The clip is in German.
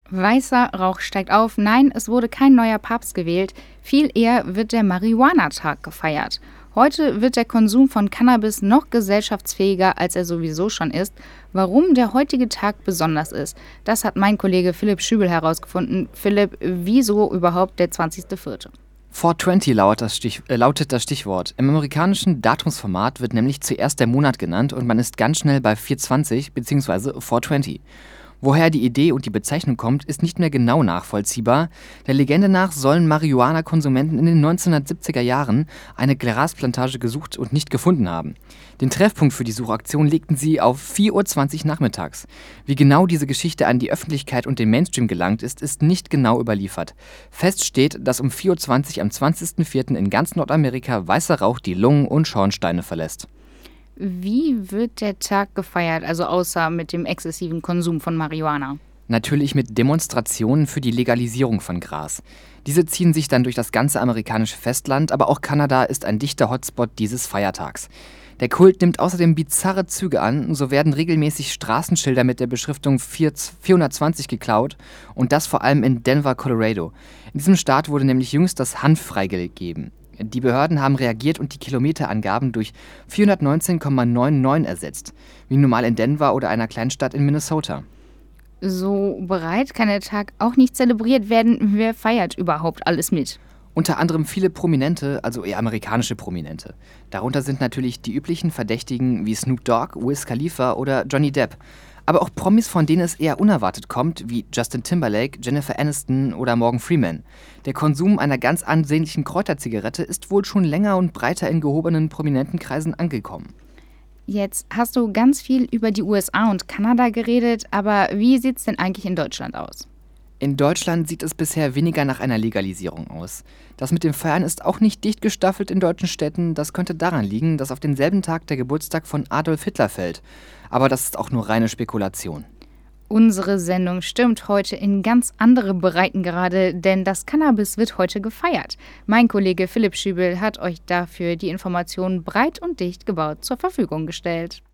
Weißer Rauch steigt auf. Nein, es wurde kein neuer Papst gewählt. Viel eher wird der Marihuana-Tag gefeiert. Heute wird der Konsum von Cannabis noch gesellschaftsfähiger, als er sowieso schon ist. Warum der heutige Tag besonders ist, das hat mein Kollege Philipp Schübel herausgefunden. Philipp, wieso überhaupt der 20.04.? 420 lautet das Stichwort. Im amerikanischen Datumsformat wird nämlich zuerst der Monat genannt und man ist ganz schnell bei 420 bzw. 420. Woher die Idee und die Bezeichnung kommt, ist nicht mehr genau nachvollziehbar. Der Legende nach sollen Marihuana-Konsumenten in den 1970er Jahren eine Grasplantage gesucht und nicht gefunden haben. Den Treffpunkt für die Suchaktion legten sie auf 4:20 Uhr nachmittags. Wie genau diese Geschichte an die Öffentlichkeit und den Mainstream gelangt ist, ist nicht genau überliefert. Fest steht, dass um 4:20 Uhr am 20.04. in ganz Nordamerika weißer Rauch die Lungen und Schornsteine verlässt. Wie wird der Tag gefeiert, also außer mit dem exzessiven Konsum von Marihuana? Natürlich mit Demonstrationen für die Legalisierung von Gras. Diese ziehen sich dann durch das ganze amerikanische Festland, aber auch Kanada ist ein dichter Hotspot dieses Feiertags. Der Kult nimmt außerdem bizarre Züge an, so werden regelmäßig Straßenschilder mit der Beschriftung 420 geklaut und das vor allem in Denver, Colorado. In diesem Staat wurde nämlich jüngst das Hanf freigegeben. Die Behörden haben reagiert und die Kilometerangaben durch 419,99 ersetzt, wie normal in Denver oder einer Kleinstadt in Minnesota. So bereit kann der Tag auch nicht zelebriert werden. Wer feiert überhaupt alles mit? Unter anderem viele Prominente, also eher amerikanische Prominente. Darunter sind natürlich die üblichen Verdächtigen wie Snoop Dogg, Wiz Khalifa oder Johnny Depp. Aber auch Promis, von denen es eher unerwartet kommt, wie Justin Timberlake, Jennifer Aniston oder Morgan Freeman. Der Konsum einer ganz ansehnlichen Kräuterzigarette ist wohl schon länger und breiter in gehobenen prominenten Kreisen angekommen. Jetzt hast du ganz viel über die USA und Kanada geredet, aber wie sieht es denn eigentlich in Deutschland aus? In Deutschland sieht es bisher weniger nach einer Legalisierung aus. Das mit dem Feiern ist auch nicht dicht gestaffelt in deutschen Städten. Das könnte daran liegen, dass auf denselben Tag der Geburtstag von Adolf Hitler fällt. Aber das ist auch nur reine Spekulation. Unsere Sendung stürmt heute in ganz andere Breitengrade, denn das Cannabis wird heute gefeiert. Mein Kollege Philipp Schübel hat euch dafür die Informationen breit und dicht gebaut zur Verfügung gestellt.